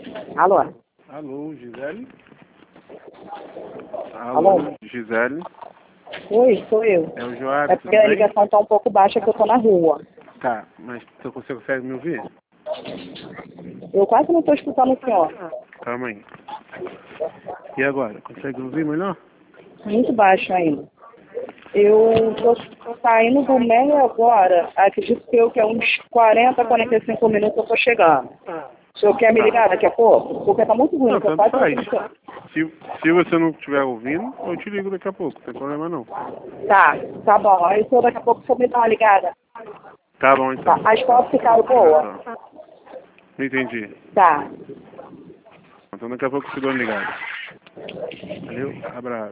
Alô? Alô, Gisele? Alô? Gisele? Oi, sou eu. É o Joab, É tudo porque a bem? ligação tá um pouco baixa que eu tô na rua. Tá, mas você consegue me ouvir? Eu quase não tô escutando o senhor. Calma aí. E agora? Consegue ouvir melhor? Muito baixo ainda. Eu tô saindo do meio agora. Acredito que é uns 40, 45 minutos eu tô chegando. O senhor quer me ligar daqui a pouco? Porque tá muito ruim, Não, que eu tanto quase não tô faz. escutando. Se você não estiver ouvindo, eu te ligo daqui a pouco, não tem problema não. Tá bom. Aí o senhor daqui a pouco o senhor me dá uma ligada. Tá bom Tá. então. As fotos ficaram boas? Entendi. Tá. Então daqui a pouco eu te dou uma ligada. Valeu, abraço.